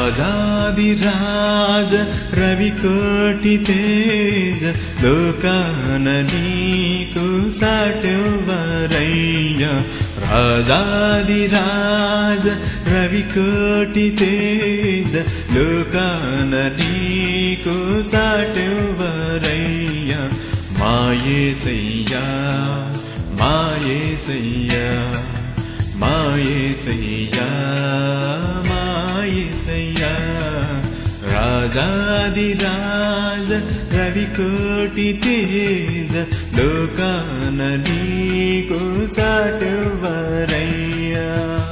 రాజాదిరాజ రవికోటి తేజ లోకాన నీకు సాటెవ్వరయ్యా రాజాదిరాజ రవికోటి తేజ లోకాన నీకు సాటెవ్వరయ్యా మా యేసయ్యా మా యేసయ్యా మా యేసయ్యా మా యేసయ్యా రాజాదిరాజ రవికోటి తేజ లోకాన నీకు సాటెవ్వరయ్యా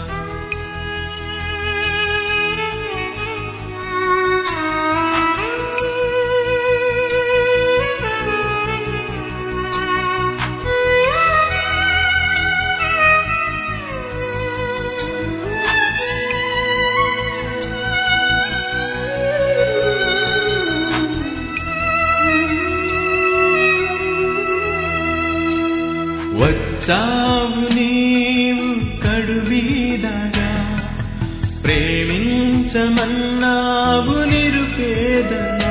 వచ్చావు నీవు కడువీదగా ప్రేమించమన్నావు నిరుపేదను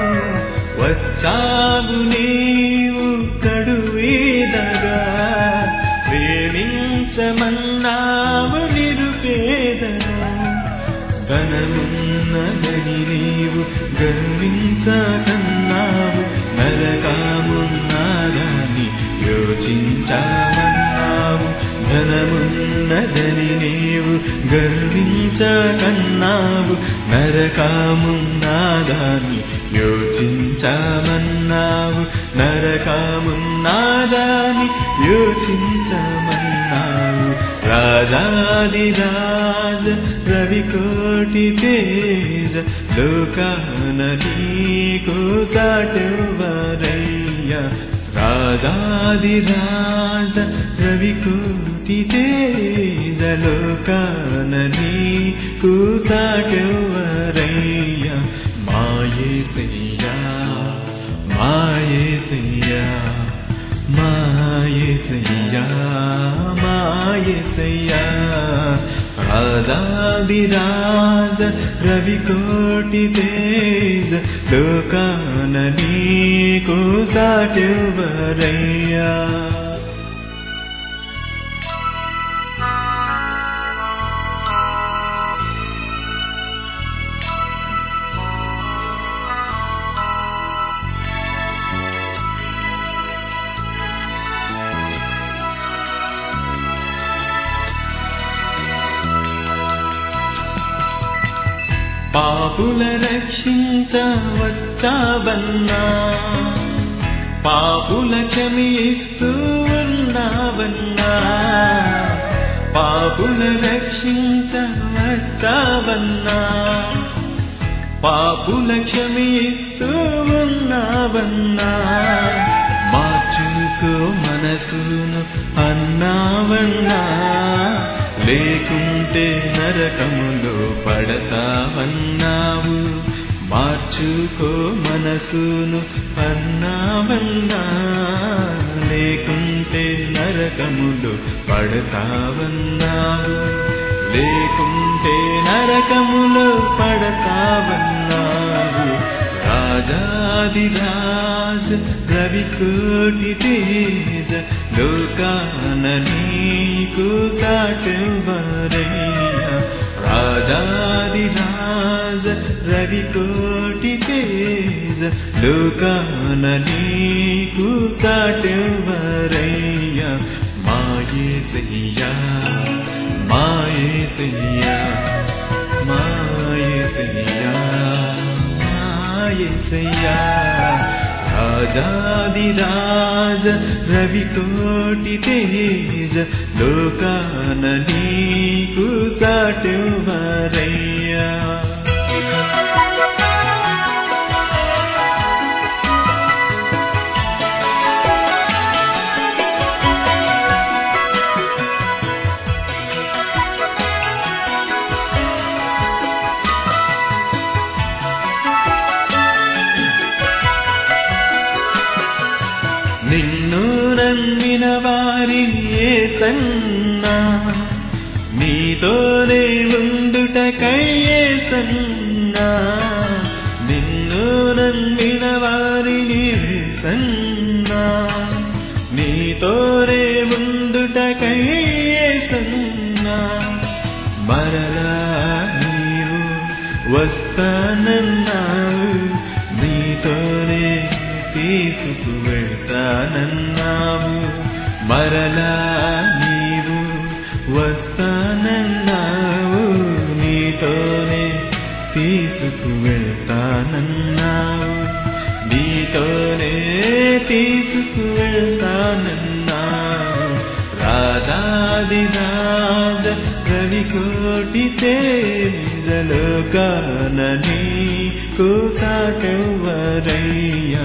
వచ్చావు నీవు కడువీదగా ప్రేమించమన్నావు నిరుపేదను ధనమున్నదని నీవు గర్వించకన్నావు నరకామున్నదని యోచించమన్నావు ధనమున్నదని నీవు గర్వించకన్నావు నరకామున్నదని యోచించమన్నావు నరకామున్నదని యోచించమన్నావు రాజాదిరాజ రవికోటి తేజ లోకాన నీకు సాటెవ్వరయ్యా రాజాదిరాజ రవికోటి తేజ లోకాన నీకు సాటెవ్వరయ్యా మా యేసయ్యా మా యేసయ్యా మా యేసయ్యా మా యేసయ్యా రాజాదిరాజ రవికోటి తేజ లోకాన నీకు సాటెవ్వరయ్యా పాపుల రక్షించవచ్చావన్నా పాపుల క్షమిస్తూ ఉన్నావన్నా పాపుల రక్షించవచ్చావన్నా పాపుల క్షమిస్తూ ఉన్నావన్నా మార్చుకో మనసును అన్నావన్నా లేకుంటే నరకములో పడతావన్నావు మార్చుకో మనసును అన్నావన్నా లేకుంటే నరకములో పడతావన్నావు లేకుంటే నరకములో పడతావన్నావు రాజాదిరాజ రవికోటి తేజ లోకాన నీకు సాటెవ్వరయ్యా రాజాదిరాజ రవికోటి తేజ లోకాన నీకు సాటెవ్వరయ్యా మా యేసయ్యా మా యేసయ్యా మా యేసయ్యా మా యేసయ్యా రాజాదిరాజ రవికోటి తేజ లోకాన నీకు సాటెవ్వరయ్యా నిన్ను నమ్మిన వారిని యేసన్నా నీతోనే ఉండుటకై యేసన్నా నిన్ను నమ్మిన వారిని సన్నా నీతోనే ముందుటకై సన్నా మరలా నీవు వస్తానన్నావు నీతోనే తీసుకువెళ్తానన్నావు మరలా నీవు వస్తానన్నావు నీతోనే తీసుకువెళ్తానన్నావు నీతోనే తీసుకువెళ్తానన్నావు రాజాదిరాజ రవికోటి తేజలోకాన నీకు సాటెవ్వరయ్యా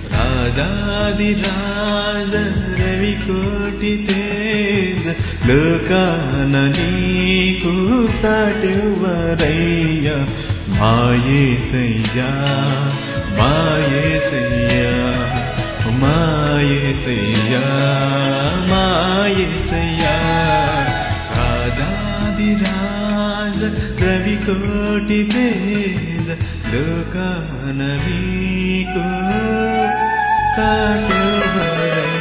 రాజాదిరాజ రవికోటి తేజ లోకాన నీకు సాటెవ్వరయ్యా మాయేసయ్యా మాయేసయ్యా మాయేసయ్యా మాయేసయ్యా రాజాదిరాజ రవికోటి తేజ లోకాన నీకు సాటెవ్వరయ్యా